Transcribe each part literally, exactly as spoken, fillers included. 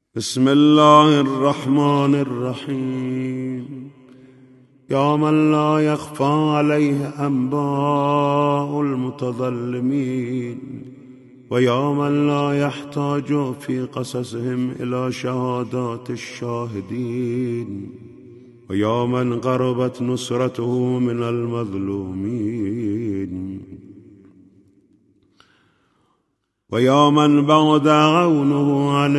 بسم الله الرحمن الرحيم. يا من لا يخفى عليه أنباء المتظلمين، ويا من لا يحتاج في قصصهم إلى شهادات الشاهدين، ويا من قربت نصرته من المظلومين، ويا من بعد عونه عن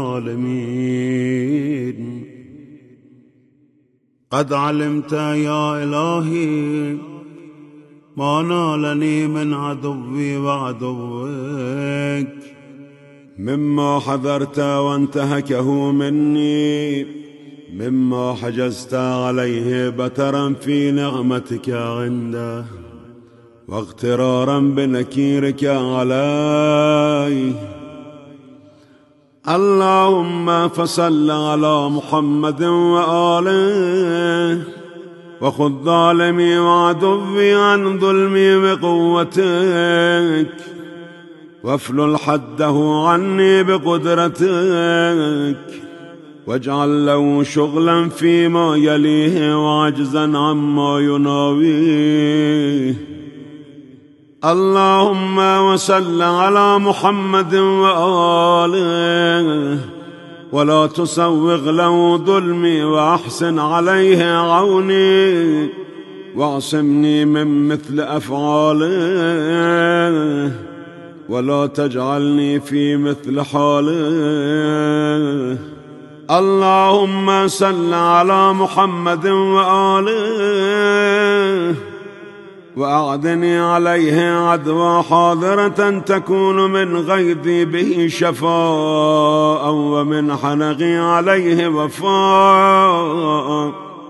الظالمين. قد علمت يا إلهي ما نالني من عدوي وعدوك، مما حذرت وانتهكه مني، مما حجزت عليه بترا في نعمتك عنده واغترارا بنكيرك عليه. اللهم فصل على محمد وآله، وخذ ظالمي وعدوي عن ظلمي بقوتك، وافلل حده عني بقدرتك، واجعل له شغلا فيما يليه وعجزا عما يناويه. اللهم وصل على محمد وآله، ولا تسوغ له ظلمي، وأحسن عليه عوني، واعصمني من مثل أفعاله، ولا تجعلني في مثل حاله. اللهم صل على محمد وآله، وأعدني عليه عدوى حاضرة تكون من غيظي به شفاء، ومن حنقي عليه وفاء.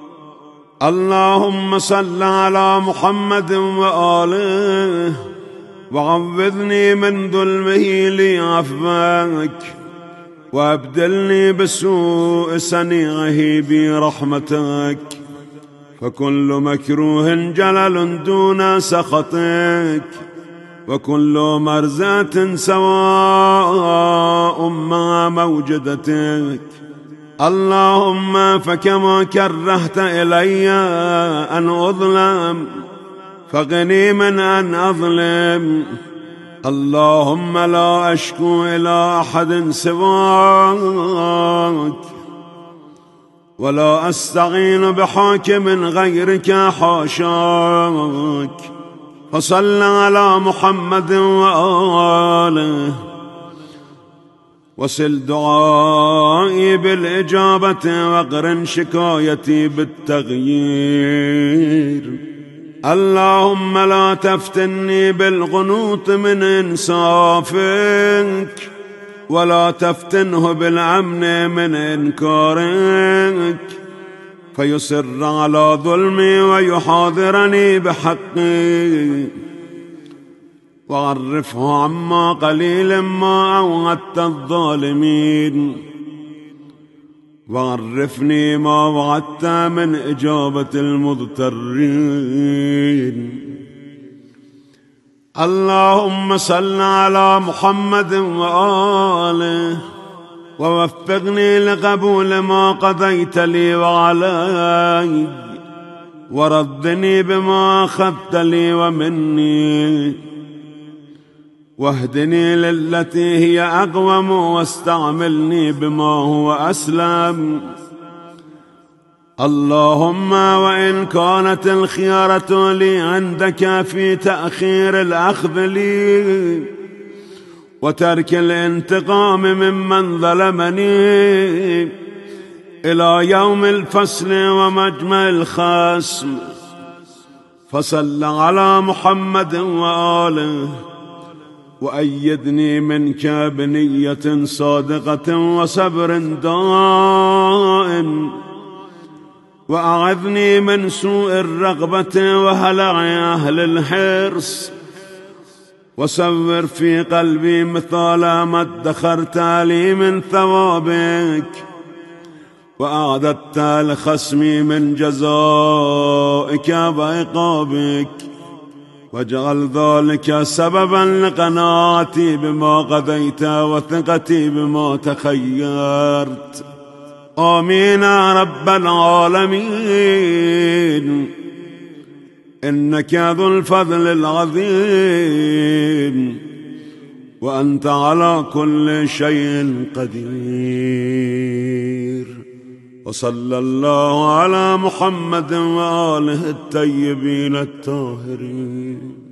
اللهم صل على محمد وآله، وعوذني من ظلمه لي عفوك، وابدلني بسوء صنيعه برحمتك، فكل مكروه جلل دون سخطك، وكل مرزات سواء مع موجدتك. اللهم فكما كرهت إلي أن أظلم، فغني من أن أظلم. اللهم لا أشكو إلى أحد سواك، ولا أستعين بحاكم غيرك حاشاك. فصل على محمد وآله، وسل دعائي بالإجابة، واقرن شكايتي بالتغيير. اللهم لا تفتني بالقنوط من إنصافك، ولا تفتنه بالأمن من إنكارك، فيصر على ظلمي ويحاضرني بحقي، وعرفه عما قليل ما أوعدت الظالمين، وعرفني ما وعدت من إجابة المضطرين. اللهم صل على محمد وآله، ووفقني لقبول ما قضيت لي وعلي، وردني بما أخذت لي ومني، واهدني للتي هي أقوم، واستعملني بما هو أسلم. اللهم وإن كانت الخيارة لي عندك في تأخير الأخذ لي وترك الانتقام ممن ظلمني إلى يوم الفصل ومجمع الخصم، فصل على محمد وآله، وأيدني منك بنية صادقة وصبر دائم، وأعذني من سوء الرغبة وهلع أهل الحرص، وصور في قلبي مثال ما ادخرت لي من ثوابك، وأعددت لخصمي من جزائك وعقابك، واجعل ذلك سببا لقناعتي بما قضيت وثقتي بما تخيرت. آمين يا رب العالمين، إنك ذو الفضل العظيم، وأنت على كل شيء قدير. وصلى الله على محمد وآله الطيبين الطاهرين.